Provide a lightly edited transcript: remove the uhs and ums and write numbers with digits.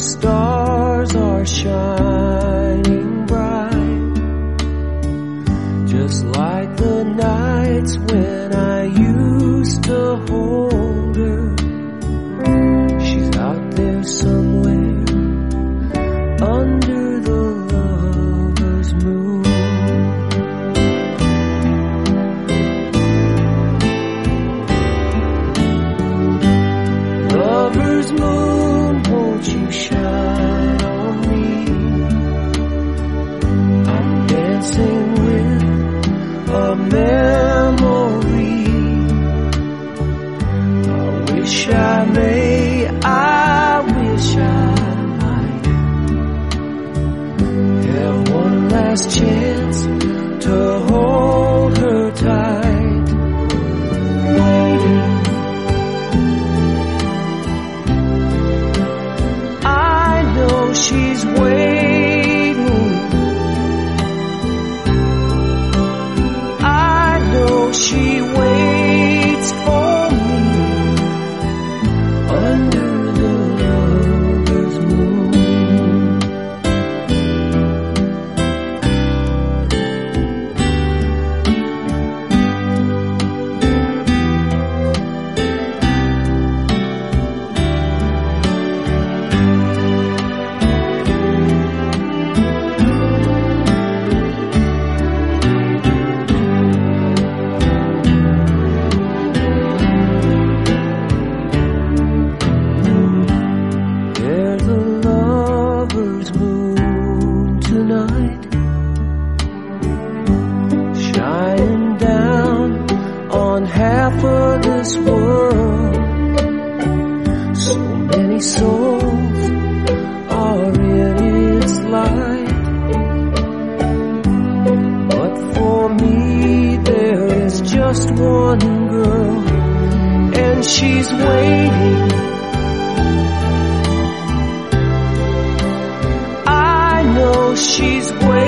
stars are shining bright, just like the nights when I used to hold her. She's out there somewhere under the lover's moon. Lover's moon, won't you shine on me? I'm dancing with a memory. I wish I may, I wish I might have one last chance to hold her tight. Waiting, I know she's waiting. I know she waits for me under the lover's moon. There's a lover's moon tonight, shining down on half of this world. So many souls are in its light, but for me there is just one girl, and she's waiting. I know she's waiting.